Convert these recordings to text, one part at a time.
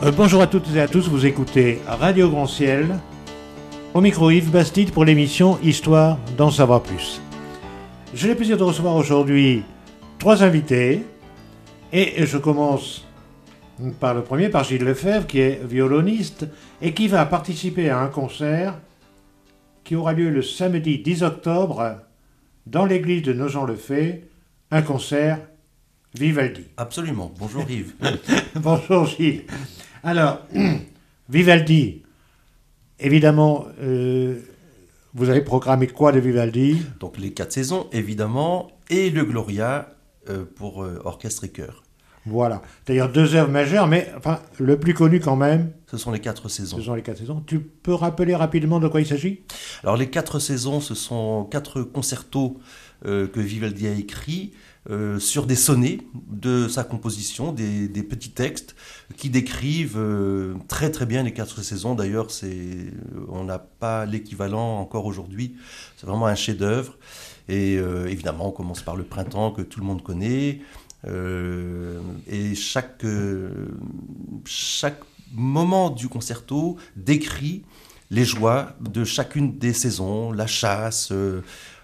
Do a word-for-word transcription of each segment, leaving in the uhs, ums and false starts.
Euh, bonjour à toutes et à tous, vous écoutez Radio Grand Ciel. Au micro Yves Bastide pour l'émission Histoire d'en savoir plus. J'ai le plaisir de recevoir aujourd'hui trois invités. Et je commence par le premier, par Gilles Lefebvre, qui est violoniste et qui va participer à un concert qui aura lieu le samedi dix octobre dans l'église de Nogent-le-Fay, un concert Vivaldi. Absolument. Bonjour Yves. Bonjour Gilles. Alors, Vivaldi, évidemment, euh, vous avez programmé quoi de Vivaldi? Donc les quatre saisons, évidemment, et le Gloria euh, pour euh, orchestre et chœur. Voilà. D'ailleurs, deux œuvres majeures, mais enfin, le plus connu quand même. Ce sont les quatre saisons. Ce sont les quatre saisons. Tu peux rappeler rapidement de quoi il s'agit? Alors les quatre saisons, ce sont quatre concertos euh, que Vivaldi a écrits euh, sur des sonnets de sa composition, des, des petits textes qui décrivent euh, très très bien les quatre saisons. D'ailleurs, c'est, on n'a pas l'équivalent encore aujourd'hui. C'est vraiment un chef-d'œuvre. Et euh, évidemment, on commence par le printemps que tout le monde connaît. Euh, et chaque, euh, chaque moment du concerto décrit les joies de chacune des saisons, la chasse, euh,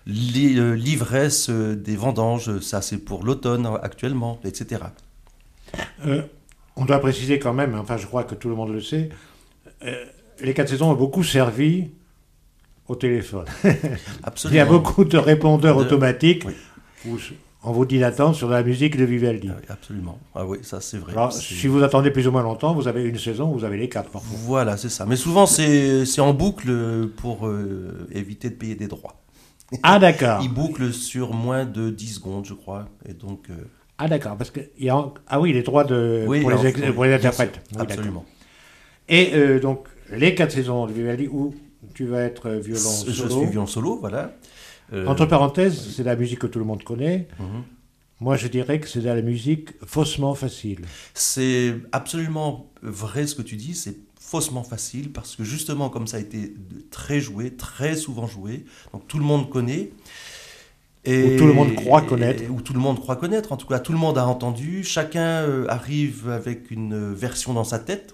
l'ivresse des vendanges, ça c'est pour l'automne actuellement, et cetera. Euh, on doit préciser quand même, enfin je crois que tout le monde le sait, euh, les quatre saisons ont beaucoup servi au téléphone. Absolument. Il y a beaucoup de répondeurs de... automatiques. Oui. Où on vous dit d'attendre sur la musique de Vivaldi. Ah oui, absolument. Ah oui, ça c'est vrai. Alors, c'est... si vous attendez plus ou moins longtemps, vous avez une saison, vous avez les quatre parfois. Voilà, c'est ça. Mais souvent, c'est, c'est en boucle pour euh, éviter de payer des droits. Ah d'accord. Il boucle sur moins de dix secondes, je crois. Et donc... Euh... Ah d'accord, parce que... Il y a... Ah oui, les droits de... oui, pour, alors, les ex... oui, pour les interprètes. Oui, absolument. Et euh, donc, les quatre saisons de Vivaldi, où tu vas être violon solo. Je suis violon solo, voilà. Euh... Entre parenthèses, c'est la musique que tout le monde connaît. Mm-hmm. Moi, je dirais que c'est de la musique faussement facile. C'est absolument vrai ce que tu dis, c'est faussement facile parce que justement, comme ça a été très joué, très souvent joué, donc tout le monde connaît. Et, ou tout le monde croit connaître. Et, ou tout le monde croit connaître, en tout cas, tout le monde a entendu, chacun euh, arrive avec une version dans sa tête.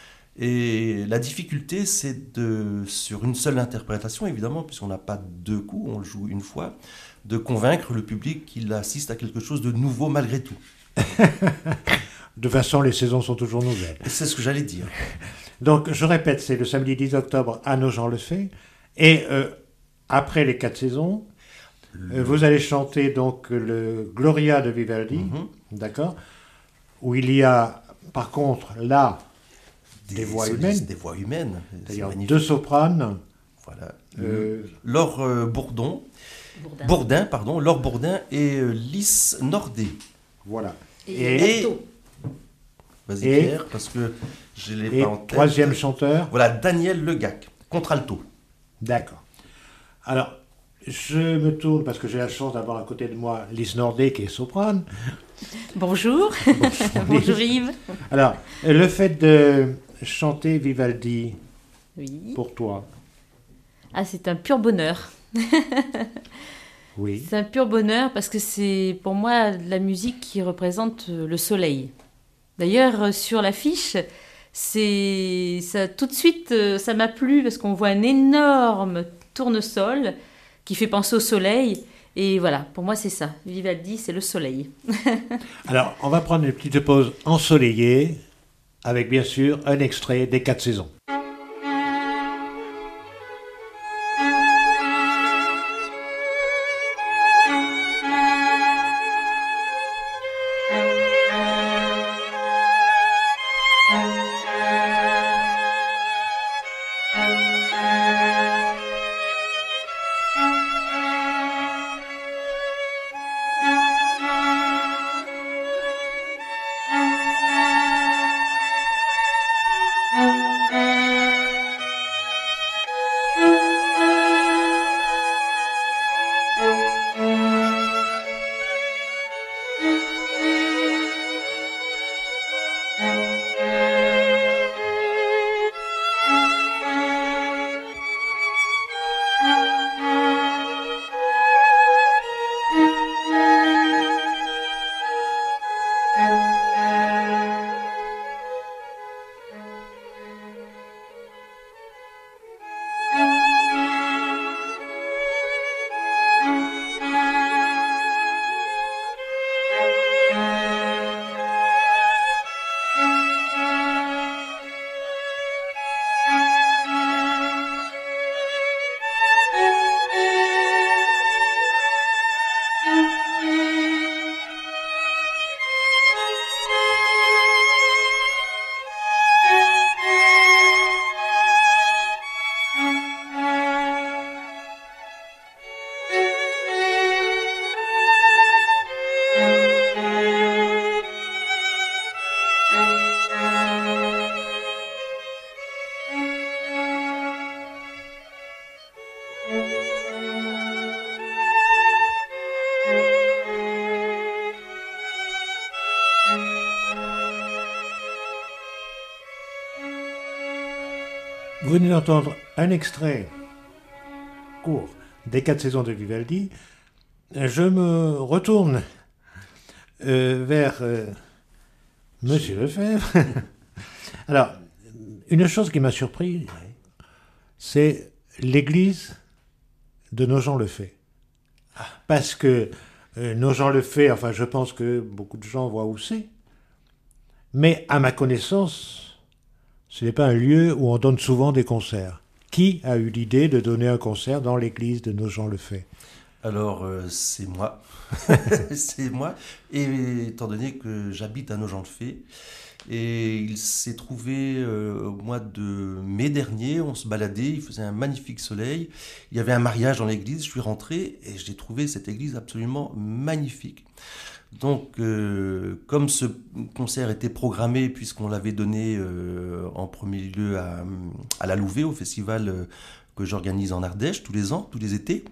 Et la difficulté, c'est de, sur une seule interprétation, évidemment, puisqu'on n'a pas deux coups, on le joue une fois, de convaincre le public qu'il assiste à quelque chose de nouveau malgré tout. De toute façon, les saisons sont toujours nouvelles. C'est ce que j'allais dire. Donc, je répète, c'est le samedi dix octobre à Nogent-le-Fay. Et euh, après les quatre saisons, le... euh, vous allez chanter donc le Gloria de Vivaldi, mm-hmm. d'accord, où il y a, par contre, là, des, des voix humaines. Des voix humaines. C'est-à-dire deux sopranes. Voilà. Euh, Laure euh, Bourdon. Bourdin. Bourdin, pardon, Laure Bourdin et euh, Lys Nordé. Voilà. Et, et... vas-y et... Pierre, parce que je l'ai et pas en tête. Troisième chanteur. Voilà, Daniel Legac, contralto. D'accord. Alors, je me tourne parce que j'ai la chance d'avoir à côté de moi Lys Nordé qui est soprane. Bonjour. Bonjour, Bonjour Yves. Alors, le fait de chanter Vivaldi, oui. Pour toi. Ah, c'est un pur bonheur. Oui. C'est un pur bonheur parce que c'est pour moi la musique qui représente le soleil. D'ailleurs, sur l'affiche, c'est ça, tout de suite, ça m'a plu parce qu'on voit un énorme tournesol qui fait penser au soleil. Et voilà, pour moi, c'est ça. Vivaldi, c'est le soleil. Alors, on va prendre une petite pause ensoleillée avec bien sûr un extrait des quatre saisons. Thank you. Vous venez d'entendre un extrait court des quatre saisons de Vivaldi. Je me retourne euh, vers euh, Monsieur Lefebvre. Alors, une chose qui m'a surpris, c'est l'église de Nogent-le-Fait. Parce que euh, Nogent-le-Fait, enfin, je pense que beaucoup de gens voient où c'est. Mais à ma connaissance, ce n'est pas un lieu où on donne souvent des concerts. Qui a eu l'idée de donner un concert dans l'église de Nogent-le-Fait ? Alors, euh, c'est moi. c'est moi. Et étant donné que j'habite à Nogent-le-Fait, et il s'est trouvé euh, au mois de mai dernier, on se baladait, il faisait un magnifique soleil. Il y avait un mariage dans l'église, je suis rentré et j'ai trouvé cette église absolument magnifique. Donc, euh, comme ce concert était programmé, puisqu'on l'avait donné euh, en premier lieu à, à la Louvet, au festival euh, que j'organise en Ardèche tous les ans, tous les étés,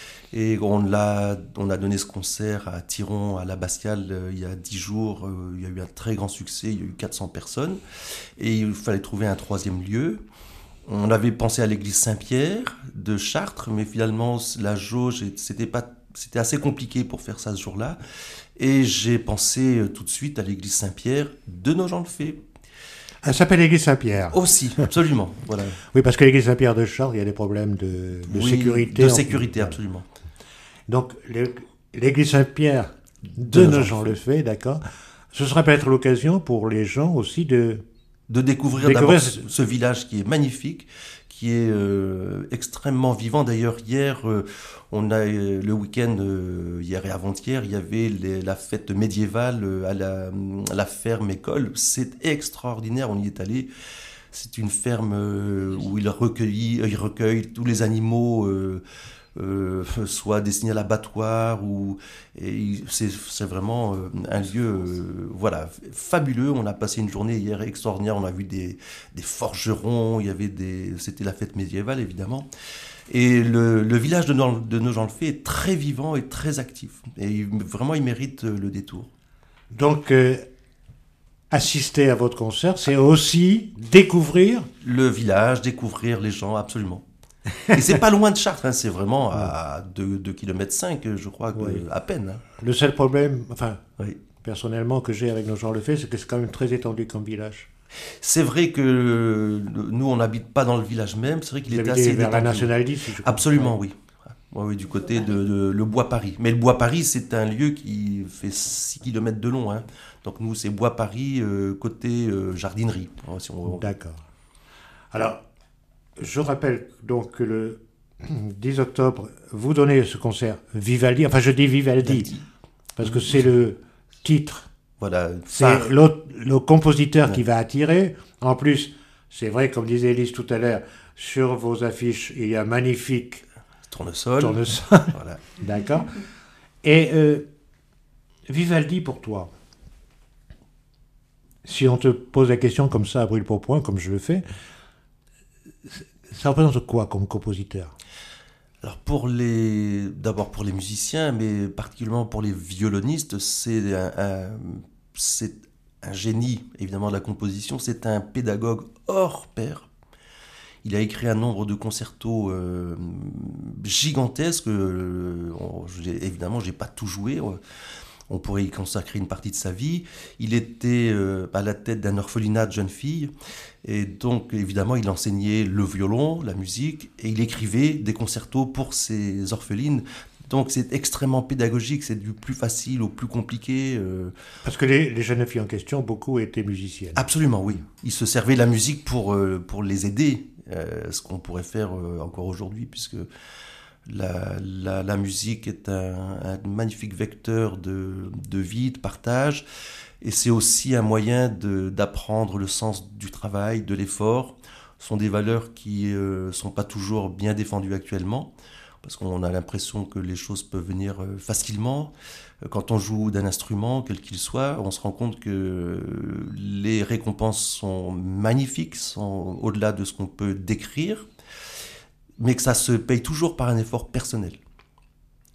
et on, l'a, on a donné ce concert à Thiron, à l'Abbatiale, euh, il y a dix jours, euh, il y a eu un très grand succès, il y a eu quatre cents personnes, et il fallait trouver un troisième lieu. On avait pensé à l'église Saint-Pierre de Chartres, mais finalement, la jauge, c'était, pas, c'était assez compliqué pour faire ça ce jour-là. Et j'ai pensé tout de suite à l'église Saint-Pierre de Nogent-le-Fait. Elle s'appelle l'église Saint-Pierre. Aussi, absolument. Voilà. Oui, parce que l'église Saint-Pierre de Chartres, il y a des problèmes de, de oui, sécurité. De sécurité, absolument. Donc, l'église Saint-Pierre de, de Nogent-le-Fait, d'accord. Ce sera peut-être l'occasion pour les gens aussi de... De découvrir, découvrir d'abord ce, ce village qui est magnifique, qui est euh, extrêmement vivant. D'ailleurs, hier, euh, on a euh, le week-end, euh, hier et avant-hier, il y avait les, la fête médiévale euh, à, la, à la ferme école. C'est extraordinaire, on y est allé. C'est une ferme euh, où il recueille, il recueille tous les animaux, euh, euh, soit destinés à l'abattoir, ou et c'est, c'est vraiment euh, un lieu euh, voilà, fabuleux. On a passé une journée hier extraordinaire, on a vu des, des forgerons, il y avait des, c'était la fête médiévale évidemment. Et le, le village de, de Nogent-le-Fait est très vivant et très actif. Et vraiment, il mérite le détour. Donc, euh, assister à votre concert, c'est aussi découvrir... Le village, découvrir les gens, absolument. Et c'est pas loin de Chartres, hein, c'est vraiment à deux kilomètres cinq, je crois, que, oui. à peine. Hein. Le seul problème, enfin, oui. personnellement, que j'ai avec Nogent-le-Fait, c'est que c'est quand même très étendu comme village. C'est vrai que nous, on n'habite pas dans le village même, c'est vrai qu'il était assez vers détendu. la Nationale dix, si je comprends. Absolument, oui. Oui, oui, du côté de, de le Bois-Paris. Mais le Bois-Paris, c'est un lieu qui fait six kilomètres de long. Hein. Donc nous, c'est Bois-Paris, euh, côté euh, jardinerie. Si on... D'accord. Alors, je rappelle donc que le dix octobre, vous donnez ce concert Vivaldi. Enfin, je dis Vivaldi, Vivaldi. Parce que c'est le titre. Voilà. C'est le compositeur ouais. qui va attirer. En plus, c'est vrai, comme disait Élise tout à l'heure, sur vos affiches, il y a un magnifique tournesol. Tournesol. Voilà. D'accord. Et euh, Vivaldi pour toi, si on te pose la question comme ça à brûle-pourpoint, comme je le fais, ça représente quoi comme compositeur ? Alors pour les, d'abord pour les musiciens, mais particulièrement pour les violonistes, c'est un, un, c'est un génie évidemment de la composition, c'est un pédagogue hors pair. Il a écrit un nombre de concertos euh, gigantesques. Euh, évidemment, j'ai pas tout joué. On pourrait y consacrer une partie de sa vie. Il était euh, à la tête d'un orphelinat de jeunes filles. Et donc, évidemment, il enseignait le violon, la musique, et il écrivait des concertos pour ces orphelines. Donc, c'est extrêmement pédagogique. C'est du plus facile au plus compliqué. Euh... Parce que les, les jeunes filles en question, beaucoup étaient musiciennes. Absolument, oui. Il se servait de la musique pour, euh, pour les aider. Euh, ce qu'on pourrait faire euh, encore aujourd'hui, puisque la, la, la musique est un, un magnifique vecteur de, de vie, de partage, et c'est aussi un moyen de, d'apprendre le sens du travail, de l'effort. Ce sont des valeurs qui ne euh, sont pas toujours bien défendues actuellement, parce qu'on a l'impression que les choses peuvent venir euh, facilement. Quand on joue d'un instrument, quel qu'il soit, on se rend compte que les récompenses sont magnifiques, sont au-delà de ce qu'on peut décrire, mais que ça se paye toujours par un effort personnel.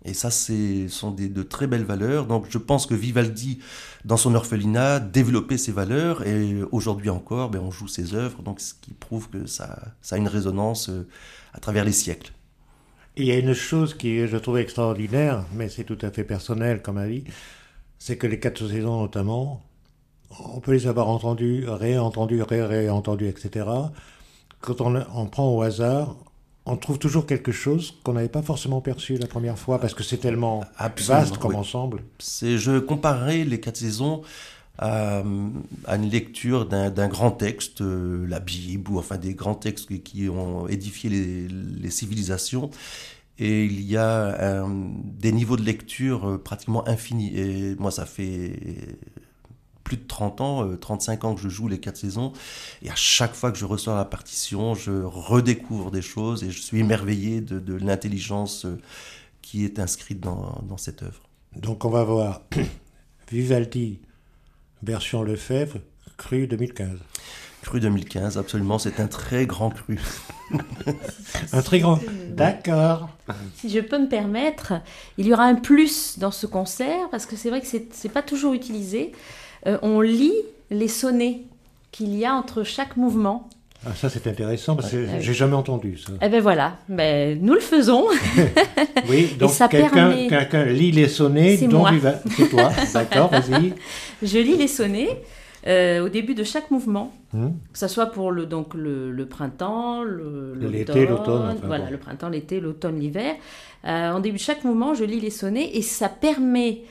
Et ça, ce sont des, de très belles valeurs. Donc je pense que Vivaldi, dans son orphelinat, développait ces valeurs et aujourd'hui encore, ben, on joue ses œuvres, donc ce qui prouve que ça, ça a une résonance euh, à travers les siècles. Il y a une chose qui je trouve extraordinaire, mais c'est tout à fait personnel comme avis, c'est que les quatre saisons notamment, on peut les avoir entendus, réentendus, ré-réentendus, et cetera. Quand on, on prend au hasard, on trouve toujours quelque chose qu'on n'avait pas forcément perçu la première fois, parce que c'est tellement Absolument, vaste comme oui. ensemble. C'est, je comparerais les quatre saisons à, à une lecture d'un, d'un grand texte, euh, la Bible, ou enfin des grands textes qui, qui ont édifié les, les civilisations. Et il y a un, des niveaux de lecture euh, pratiquement infinis. Et moi, ça fait plus de trente ans, euh, trente-cinq ans que je joue les quatre saisons. Et à chaque fois que je ressors la partition, je redécouvre des choses et je suis émerveillé de, de l'intelligence euh, qui est inscrite dans, dans cette œuvre. Donc on va voir Vivaldi, version Lefebvre, cru deux mille quinze. Cru deux mille quinze, absolument, c'est un très grand cru. Un très grand. D'accord. Si je peux me permettre, il y aura un plus dans ce concert, parce que c'est vrai que c'est, c'est pas toujours utilisé. Euh, on lit les sonnets qu'il y a entre chaque mouvement. Ah, ça c'est intéressant parce que Ouais. j'ai jamais entendu ça. Eh ben voilà, ben, nous le faisons. Oui, donc ça quelqu'un, permet- quelqu'un lit les sonnets C'est dont moi. Viva- C'est toi, d'accord, vas-y. Je lis les sonnets euh, au début de chaque mouvement, Hum. que ce soit pour le, donc le, le printemps, le, l'automne, L'été, l'automne, enfin voilà, bon. le printemps, l'été, l'automne, l'hiver. Euh, en début de chaque mouvement, je lis les sonnets et ça permet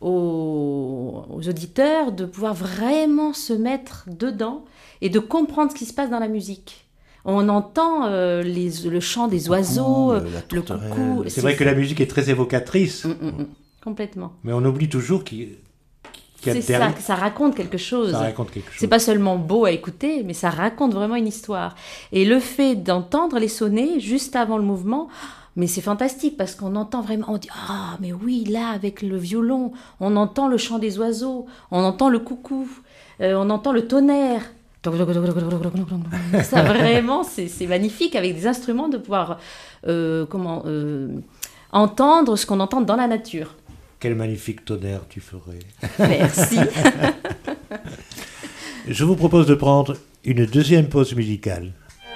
aux, aux auditeurs de pouvoir vraiment se mettre dedans et de comprendre ce qui se passe dans la musique. On entend euh, les, le chant des oiseaux, Coucou, euh, euh, la le tourterelle. coucou. C'est vrai que la musique est très évocatrice, Mm, mm, mm. Complètement. mais on oublie toujours qu'il qu'il y a C'est ça, derrière- que ça raconte quelque chose. ça raconte quelque chose. C'est pas seulement beau à écouter, mais ça raconte vraiment une histoire. Et le fait d'entendre les sonnets juste avant le mouvement, mais c'est fantastique parce qu'on entend vraiment, on dit ah mais oui là avec le violon, on entend le chant des oiseaux, on entend le coucou, euh, on entend le tonnerre. Ça vraiment c'est, c'est magnifique avec des instruments de pouvoir euh, comment euh, entendre ce qu'on entend dans la nature. Quel magnifique tonnerre tu ferais. Merci. Je vous propose de prendre une deuxième pause musicale.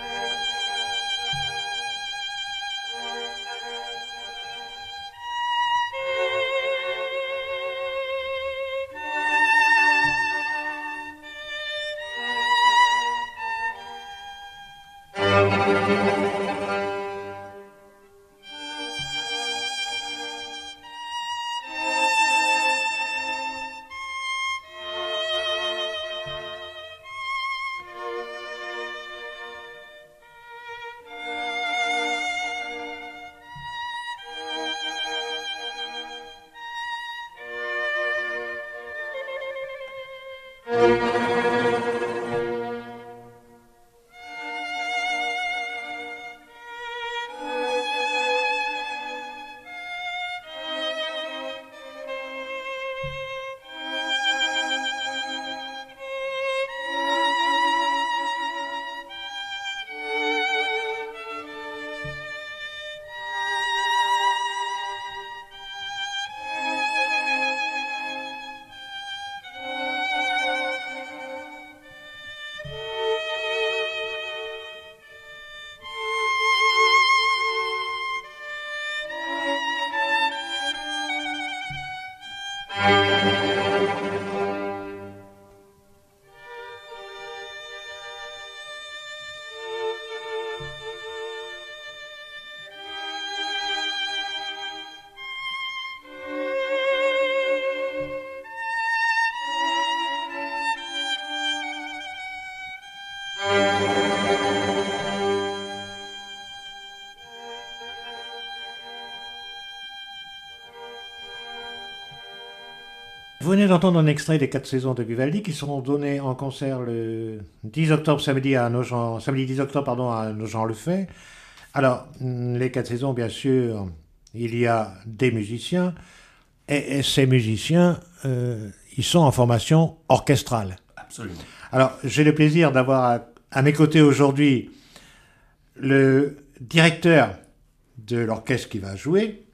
Vous venez d'entendre un extrait des quatre saisons de Vivaldi qui seront données en concert le dix octobre samedi à Nogent, samedi dix octobre pardon à Nogent-le-Fait. Alors les quatre saisons bien sûr, il y a des musiciens et, et ces musiciens euh, ils sont en formation orchestrale. Absolument. Alors j'ai le plaisir d'avoir à, à mes côtés aujourd'hui le directeur de l'orchestre qui va jouer,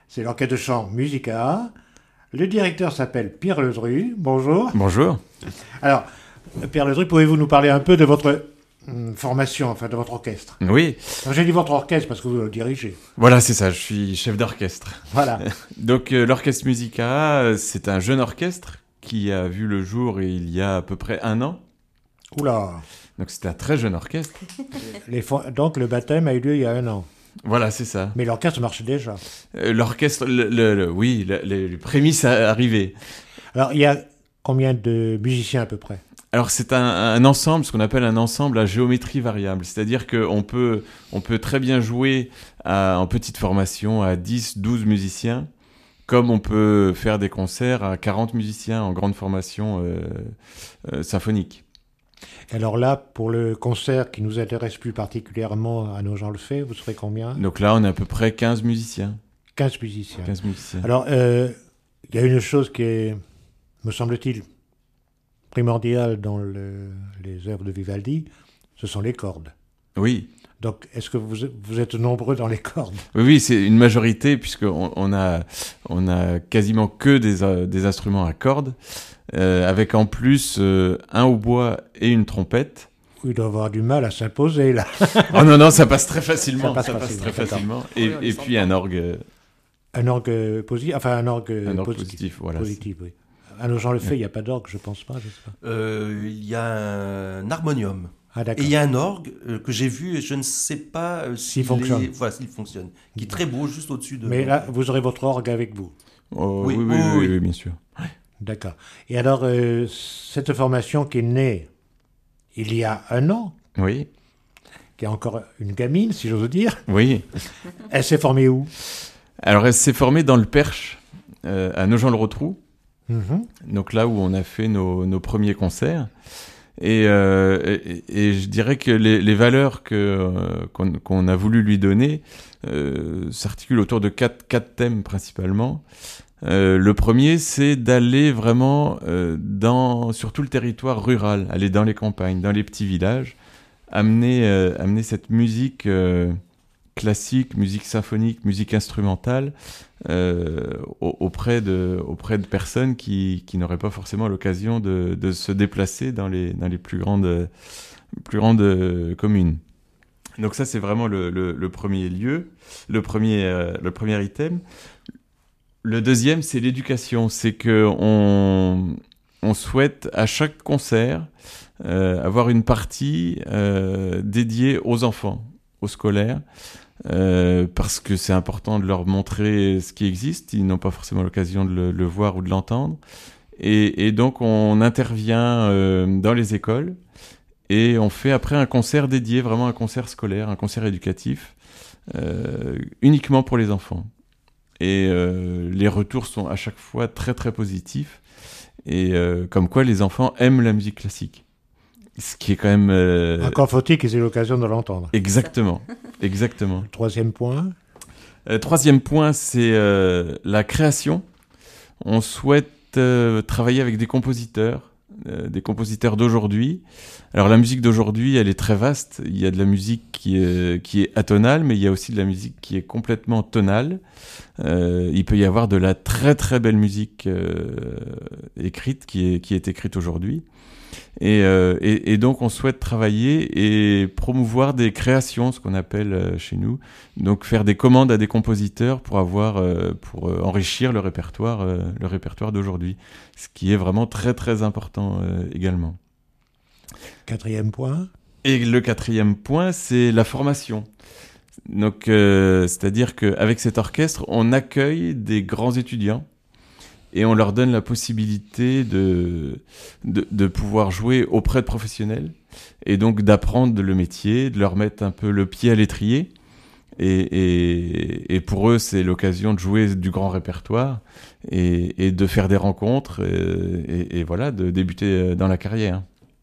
c'est l'orchestre de chant Musica. Le directeur s'appelle Pierre Ledru. Bonjour. Bonjour. Alors, Pierre Ledru, pouvez-vous nous parler un peu de votre hum, formation, enfin de votre orchestre? Oui. Alors, j'ai dit votre orchestre parce que vous le dirigez. Voilà, c'est ça, je suis chef d'orchestre. Voilà. Donc euh, l'orchestre Musica, euh, c'est un jeune orchestre qui a vu le jour il y a à peu près un an. Oula. Donc c'est un très jeune orchestre. Les fo- Donc le baptême a eu lieu il y a un an. Voilà, c'est ça. Mais l'orchestre marche déjà. Euh, l'orchestre, le, le- le- oui, le- le- les prémices à arriver. Alors, il y a combien de musiciens à peu près? Alors c'est un, un ensemble, ce qu'on appelle un ensemble à géométrie variable. C'est-à-dire qu'on peut, on peut très bien jouer à- en petite formation à dix, douze musiciens, comme on peut faire des concerts à quarante musiciens en grande formation euh, euh, symphonique. Alors là, pour le concert qui nous intéresse plus particulièrement à Nogent-le-Fait, vous serez combien? Donc là, on a à peu près quinze musiciens. quinze musiciens. quinze musiciens. Alors, euh, il y a une chose qui est, me semble-t-il, primordiale dans le- les œuvres de Vivaldi, ce sont les cordes. Oui. Donc, est-ce que vous, vous êtes nombreux dans les cordes? Oui, oui, c'est une majorité, puisqu'on on a, on a quasiment que des, euh, des instruments à cordes, euh, avec en plus euh, un hautbois et une trompette. Il doit avoir du mal à s'imposer, là. Oh non, non, ça passe très facilement. Ça passe ça passe facilement, très d'accord. facilement. Et, et puis un orgue, euh, Un orgue positif, enfin un orgue un orgue positif. positif. Voilà. Positif, oui. À Nogent-le-Fait, il n'y a pas d'orgue, je pense pas, je sais pas. Euh, il y a un harmonium. Ah, Et d'accord. il y a un orgue euh, que j'ai vu et je ne sais pas euh, s'il fonctionne. est- voilà, s'il fonctionne. Qui est très beau, juste au-dessus de... Mais là, vous aurez votre orgue avec vous. Oh, Oui, oui, oui, oui, oui, oui. oui, bien sûr. D'accord. Et alors, euh, cette formation qui est née il y a un an, Oui, qui est encore une gamine, si j'ose dire, oui. elle s'est formée où? Alors, elle s'est formée dans le Perche, euh, à Nogent-le-Rotrou. Mhm. Donc là où on a fait nos, nos premiers concerts. Et, euh, et, et je dirais que les, les valeurs que, euh, qu'on, qu'on a voulu lui donner euh, s'articulent autour de quatre, quatre thèmes principalement. Euh, le premier, c'est d'aller vraiment euh, dans, sur tout le territoire rural, aller dans les campagnes, dans les petits villages, amener, euh, amener cette musique euh, classique, musique symphonique, musique instrumentale euh, auprès, de, auprès de personnes qui, qui n'auraient pas forcément l'occasion de, de se déplacer dans les, dans les plus grandes, plus grandes euh, communes. Donc ça, c'est vraiment le, le, le premier lieu, le premier, euh, le premier item. Le deuxième, c'est l'éducation. C'est qu'on on souhaite à chaque concert euh, avoir une partie euh, dédiée aux enfants, aux scolaires, euh, parce que c'est important de leur montrer ce qui existe. Ils n'ont pas forcément l'occasion de le, le voir ou de l'entendre. Et, et donc, on intervient euh, dans les écoles et on fait après un concert dédié, vraiment un concert scolaire, un concert éducatif, euh, uniquement pour les enfants. Et euh, les retours sont à chaque fois très très positifs. Et euh, comme quoi les enfants aiment la musique classique. Ce qui est quand même... Euh... Encore faut-il qu'ils aient l'occasion de l'entendre. Exactement, exactement. Troisième point. Euh, troisième point, c'est euh, la création. On souhaite euh, travailler avec des compositeurs, euh, des compositeurs d'aujourd'hui. Alors la musique d'aujourd'hui, elle est très vaste. Il y a de la musique qui est, qui est atonale, mais il y a aussi de la musique qui est complètement tonale. Euh, il peut y avoir de la très très belle musique euh, écrite qui est, qui est écrite aujourd'hui. Et, euh, et, et donc on souhaite travailler et promouvoir des créations, ce qu'on appelle euh, chez nous, donc faire des commandes à des compositeurs pour avoir, euh, pour euh, enrichir le répertoire, euh, le répertoire d'aujourd'hui, ce qui est vraiment très très important euh, également. Quatrième point. Et le quatrième point, c'est la formation. Donc, euh, c'est-à-dire qu'avec cet orchestre, on accueille des grands étudiants et on leur donne la possibilité de, de, de pouvoir jouer auprès de professionnels et donc d'apprendre le métier, de leur mettre un peu le pied à l'étrier. Et, et, et pour eux, c'est l'occasion de jouer du grand répertoire et, et de faire des rencontres et, et, et voilà, de débuter dans la carrière.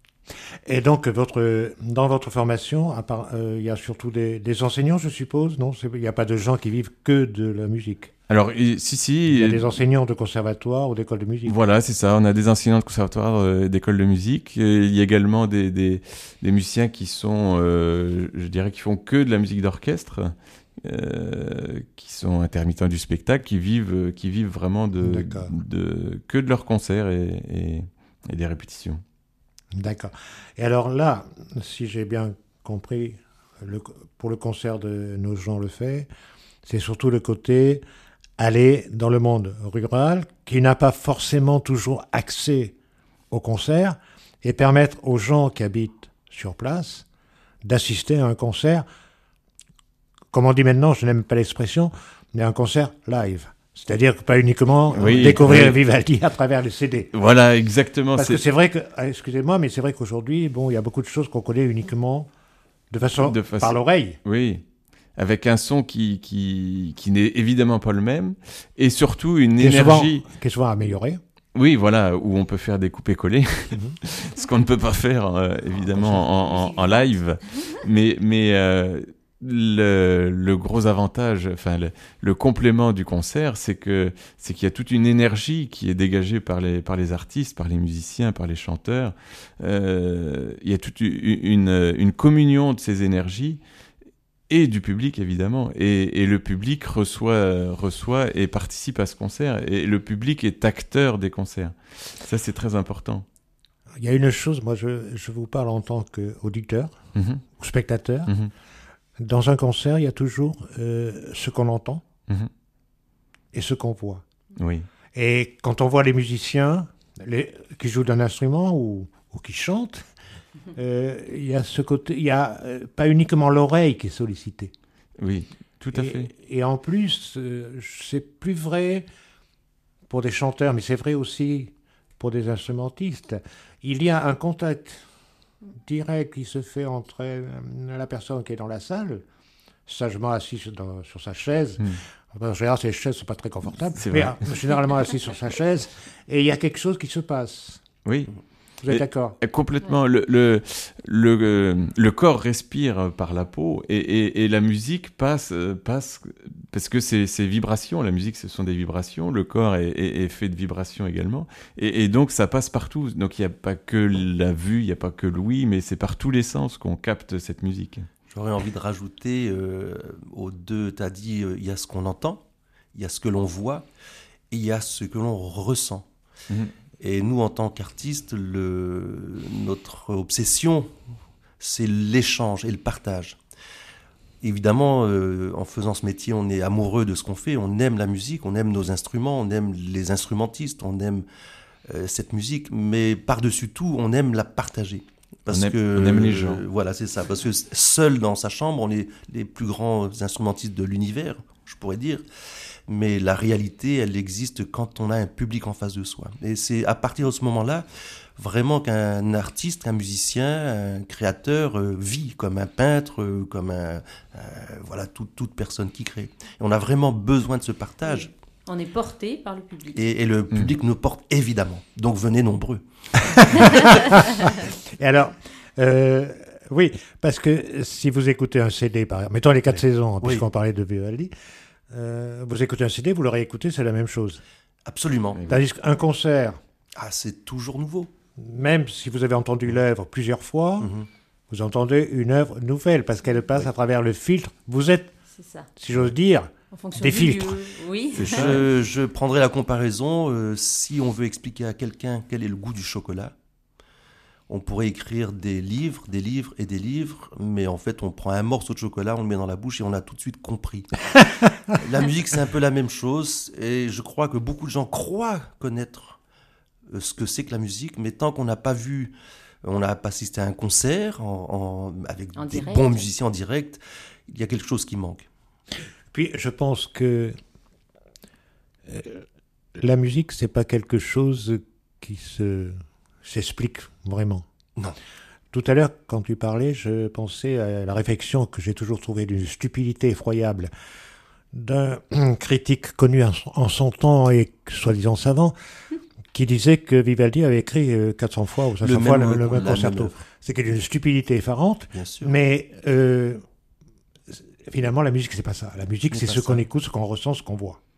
Et donc, votre, dans votre formation, à part, euh, il y a surtout des, des enseignants, je suppose, non? Il n'y a pas de gens qui vivent que de la musique. Alors, si, si. Il y a des enseignants de conservatoire ou d'école de musique. Voilà, c'est ça. On a des enseignants de conservatoire euh, et d'école de musique. Et il y a également des, des, des musiciens qui sont, euh, je dirais, qui font que de la musique d'orchestre, euh, qui sont intermittents du spectacle, qui vivent, qui vivent vraiment de, de, que de leurs concerts et, et, et des répétitions. D'accord. Et alors là, si j'ai bien compris, le, pour le concert de Nogent le fait, c'est surtout le côté aller dans le monde rural qui n'a pas forcément toujours accès au concert et permettre aux gens qui habitent sur place d'assister à un concert, comme on dit maintenant, je n'aime pas l'expression, mais un concert live. C'est-à-dire que pas uniquement oui, découvrir oui. Vivaldi à travers les C D. Voilà, exactement. Parce c'est... que c'est vrai que, excusez-moi, mais c'est vrai qu'aujourd'hui, bon, il y a beaucoup de choses qu'on connaît uniquement de façon, de façon... par l'oreille. Oui, avec un son qui, qui, qui n'est évidemment pas le même, et surtout une qui énergie... Souvent, qui est souvent améliorée. Oui, voilà, où on peut faire des coupés-collés, mm-hmm. ce qu'on ne peut pas faire, euh, évidemment, en, en, en live. Mais... mais euh, Le, le gros avantage, enfin le, le complément du concert, c'est que c'est qu'il y a toute une énergie qui est dégagée par les par les artistes, par les musiciens, par les chanteurs. Euh, il y a toute une une communion de ces énergies et du public évidemment. Et, et le public reçoit reçoit et participe à ce concert. Et le public est acteur des concerts. Ça c'est très important. Il y a une chose, moi je je vous parle en tant qu'auditeur mm-hmm. ou spectateur. Mm-hmm. Dans un concert, il y a toujours euh, ce qu'on entend mmh. et ce qu'on voit. Oui. Et quand on voit les musiciens les, qui jouent d'un instrument ou, ou qui chantent, euh, il y a ce côté, il y a euh, pas uniquement l'oreille qui est sollicitée. Oui, tout à et, fait. Et en plus, euh, c'est plus vrai pour des chanteurs, mais c'est vrai aussi pour des instrumentistes. Il y a un contact direct qui se fait entre la personne qui est dans la salle, sagement assise sur, dans, sur sa chaise. Mmh. En général, ces chaises ne sont pas très confortables, c'est mais vrai. Généralement assise sur sa chaise, et il y a quelque chose qui se passe. Oui. Vous êtes et, d'accord? et Complètement. Ouais. Le, le, le, euh, le corps respire par la peau, et, et, et la musique passe, passe parce que c'est, c'est vibrations. La musique, ce sont des vibrations. Le corps est, est, est fait de vibrations également. Et, et donc, ça passe partout. Donc, il n'y a pas que la vue, il n'y a pas que l'ouïe, mais c'est par tous les sens qu'on capte cette musique. J'aurais envie de rajouter euh, aux deux, tu as dit, il euh, y a ce qu'on entend, il y a ce que l'on voit, et il y a ce que l'on ressent. Mmh. Et nous, en tant qu'artistes, le, notre obsession, c'est l'échange et le partage. Évidemment, euh, en faisant ce métier, on est amoureux de ce qu'on fait, on aime la musique, on aime nos instruments, on aime les instrumentistes, on aime euh, cette musique, mais par-dessus tout, on aime la partager. Parce on, aime, que, on aime les gens. Euh, voilà, c'est ça. Parce que seul dans sa chambre, on est les plus grands instrumentistes de l'univers, je pourrais dire. Mais la réalité, elle existe quand on a un public en face de soi. Et c'est à partir de ce moment-là, vraiment qu'un artiste, qu'un musicien, un créateur euh, vit comme un peintre, euh, comme un, euh, voilà, tout, toute personne qui crée. Et on a vraiment besoin de ce partage. Oui. On est porté par le public. Et, et le public mmh. nous porte évidemment. Donc venez nombreux. Et alors, euh, oui, parce que si vous écoutez un C D, par exemple, mettons les quatre oui. saisons, puisqu'on oui. parlait de Vivaldi, euh, vous écoutez un C D, vous l'aurez écouté, c'est la même chose. Absolument. Tandis qu'un concert... Ah, c'est toujours nouveau. Même si vous avez entendu l'œuvre plusieurs fois, mmh. vous entendez une œuvre nouvelle, parce qu'elle passe oui. à travers le filtre. Vous êtes, ça. si j'ose dire, des filtres. Lieu. Oui, c'est ça. Je, je prendrai la comparaison. Euh, si on veut expliquer à quelqu'un quel est le goût du chocolat, on pourrait écrire des livres, des livres et des livres, mais en fait, on prend un morceau de chocolat, on le met dans la bouche et on a tout de suite compris. La musique, c'est un peu la même chose, et je crois que beaucoup de gens croient connaître ce que c'est que la musique, mais tant qu'on n'a pas vu, on n'a pas assisté à un concert en, en, avec en des direct. bons musiciens en direct, il y a quelque chose qui manque. Puis, je pense que euh, la musique, c'est pas quelque chose qui se... s'explique vraiment. Non. Tout à l'heure, quand tu parlais, je pensais à la réflexion que j'ai toujours trouvée d'une stupidité effroyable d'un critique connu en son temps et soi-disant savant, qui disait que Vivaldi avait écrit quatre cents fois ou cinq cents fois le, le même concerto. C'est d'une stupidité effarante, mais euh, finalement, la musique, c'est pas ça. La musique, c'est, c'est ce ça. qu'on écoute, ce qu'on ressent, ce qu'on voit.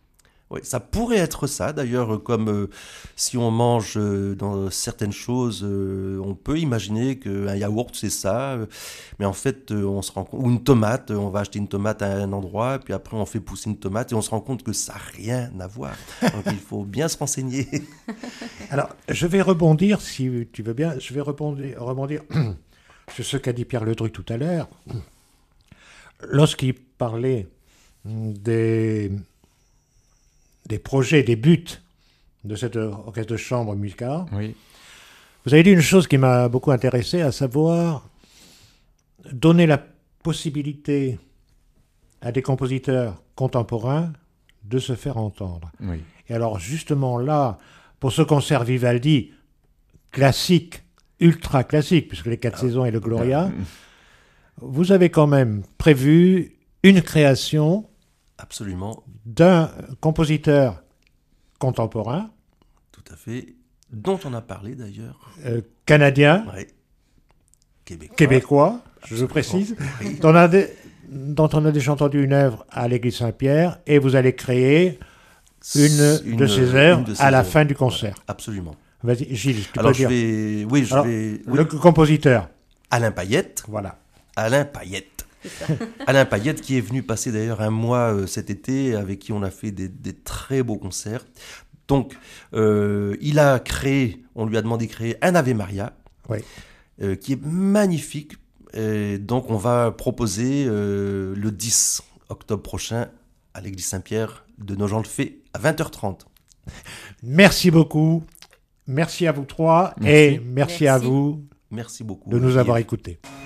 Oui, ça pourrait être ça. D'ailleurs, comme euh, si on mange euh, dans certaines choses, euh, on peut imaginer qu'un yaourt, c'est ça. euh, mais en fait, euh, on se rend compte... Ou une tomate, euh, on va acheter une tomate à un endroit, puis après, on fait pousser une tomate et on se rend compte que ça n'a rien à voir. Donc, il faut bien se renseigner. Alors, je vais rebondir, si tu veux bien, je vais rebondir, rebondir sur ce qu'a dit Pierre Ledru tout à l'heure. Lorsqu'il parlait des... des projets, des buts de cet orchestre de chambre Muscat. Oui. Vous avez dit une chose qui m'a beaucoup intéressé, à savoir donner la possibilité à des compositeurs contemporains de se faire entendre. Oui. Et alors justement là, pour ce concert Vivaldi, classique, ultra classique, puisque les quatre ah, saisons et le Gloria, ah, vous avez quand même prévu une création absolument d'un compositeur contemporain. Tout à fait. Dont on a parlé d'ailleurs. Euh, canadien. Ouais. Québécois. Québécois, je précise. Oui. Dont, on a des, dont on a déjà entendu une œuvre à l'église Saint-Pierre et vous allez créer une, une de ses œuvres de ses à la œuvres. Fin du concert. Ouais, absolument. Vas-y, Gilles, tu Alors peux je dire. Vais... Oui, je Alors, vais. Le oui. compositeur. Alain Payette. Voilà. Alain Payette. Alain Payette qui est venu passer d'ailleurs un mois euh, cet été, avec qui on a fait des, des très beaux concerts. Donc, euh, il a créé, on lui a demandé de créer un Ave Maria, oui. euh, qui est magnifique. Et donc, on va proposer euh, le dix octobre prochain à l'église Saint-Pierre de Nogent-le-Fay à vingt heures trente. Merci beaucoup. Merci à vous trois. Merci. Et merci, merci à vous merci beaucoup, de nous avoir écoutés.